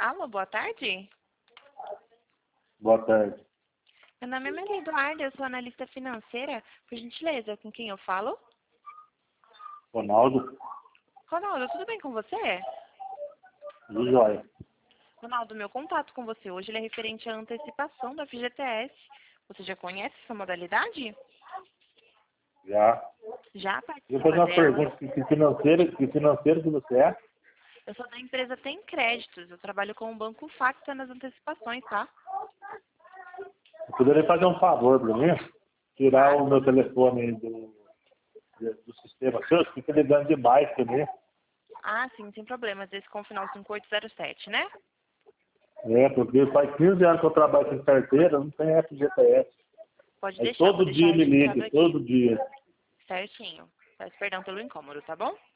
Alô, boa tarde. Boa tarde. Meu nome é Maria Eduarda, eu sou analista financeira. Por gentileza, com quem eu falo? Ronaldo, Ronaldo, tudo bem com você? de joia. Ronaldo, meu contato com você hoje ele é referente à antecipação da FGTS. Você já conhece essa modalidade? Já. Já Eu vou participa fazer uma dela? pergunta. Que financeiro que você é? Eu sou da empresa Tem Créditos. Eu trabalho com o Banco Facta nas antecipações, tá? Eu poderia fazer um favor para mim? Tirar Claro. o meu telefone aí do sistema seu, fica ligando demais para mim. Ah, sim, sem problemas. Esse com o final 5807, né? É, porque faz 15 anos que eu trabalho com carteira, não tem FGTS. Pode Aí deixar, vou todo deixar dia me registrado liga, aqui. todo dia. Certinho. Peço perdão pelo incômodo, tá bom?